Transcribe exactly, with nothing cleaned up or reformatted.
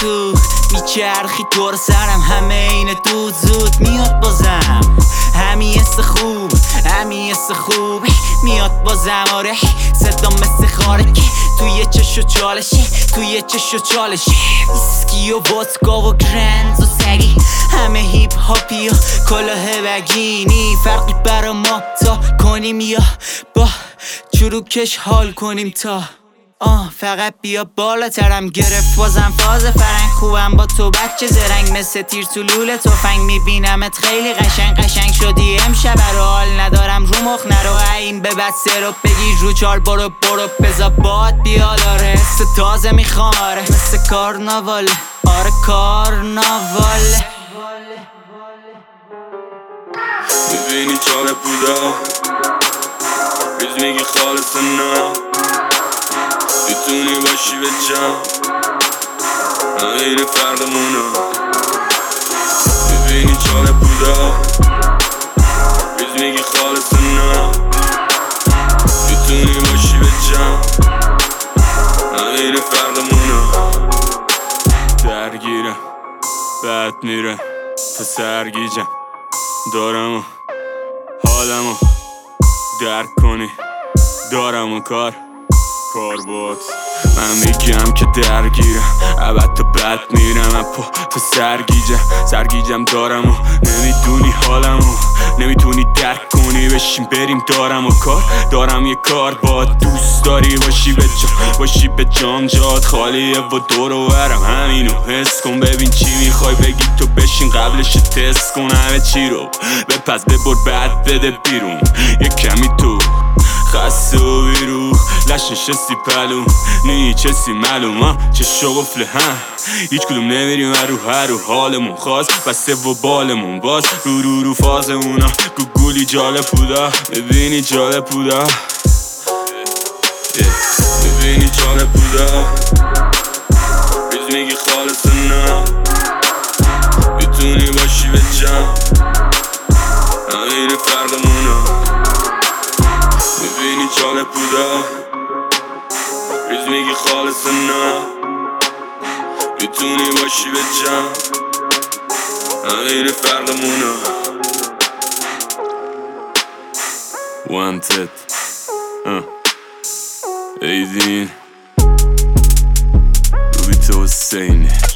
تو میچرخی دور سرم، همه اینه دود زود میاد بازم. همین حس خوب، همین حس خوب میاد بازم. آره صدا مثل خارک توی چش و چالشی، توی چش و چالشی. ویسکی و وودکا و گرند و سگی، همه هیپ هاپی و کلاه بگینی. فرقی برا ما تا کنیم یا با چروکش حال کنیم تا آه فقط بیا بالاترم. گرفت بازم فاز فرنگ، خوبم با تو بچه زرنگ. مثل تیر تو لوله تفنگ میبینمت خیلی قشنگ. قشنگ شدی امشب رو حال ندارم رو مخ نرو. این به بد سرو بگیر رو چار برو برو بزا باد بیاد. آره حس تازه میخوام، آره مثل کارناواله، آره کارناواله. میبینی چاله بودا ریز میگی خالص نه، میتونی باشی به جمع، همین فرقمونه. میبینی چاله بودا ریز میگی خالص نه، میتونی باشی به جمع، همین فرقمونه. درگیرم بد میرم تا سرگیجم، دارم و حالمو درک کنی، دارم و کار کار باکس. من میگم که درگیرم ابد تا بد میرم، اپا تا سرگیجم سرگیجم دارم و نمیدونی حالمو نمیتونی درک کنی. بشین بریم دارم و کار دارم یه کار با دوست داری باشی به جا باشی به جام جات خالیه و دور و برم. همینو حس کن ببین چی میخوای بگی تو، بشین قبلش تست کن همه چی رو بپس ببر بعد بده بیرون. یه کمی تو خسته و بیروخ لش نشستی پلوم نی چسی معلوم ها چه شغفله هم هیچ کدوم نمیریم هر رو هر رو حالمون خواست بسته و بالمون باز رو رو رو فازمونا گوگولی جالب بودا. ببینی جالب بودا ببینی جالب بودا ریز میگی خالص نه، میتونی باشی به جمع، همین فرقمونه. میبینی جالب بودا ریز میگی خالص نه، میتونی باشی به جمع، همین فرقمونه. Wanted ایدین روبی تو حسینه.